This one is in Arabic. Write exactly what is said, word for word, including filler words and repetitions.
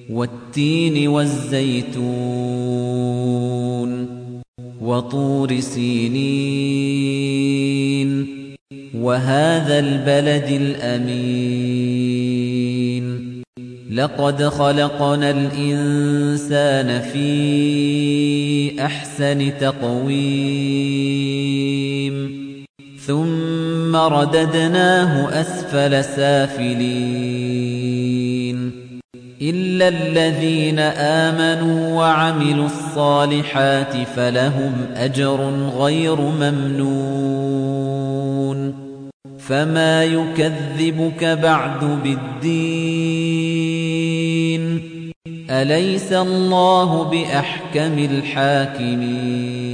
وَالتِّينِ وَالزَّيْتُونِ وَطُورِ سِينِينَ وَهَٰذَا الْبَلَدِ الْأَمِينِ لَقَدْ خَلَقْنَا الْإِنسَانَ فِي أَحْسَنِ تَقْوِيمٍ ثُمَّ رَدَدْنَاهُ أَسْفَلَ سَافِلِينَ إِلَّا الَّذِينَ آمَنُوا وَعَمِلُوا الصَّالِحَاتِ فَلَهُمْ أَجْرٌ غَيْرُ مَمْنُونٍ فَمَا يُكَذِّبُكَ بَعْدُ بِالدِّينِ أَلَيْسَ اللَّهُ بِأَحْكَمِ الْحَاكِمِينَ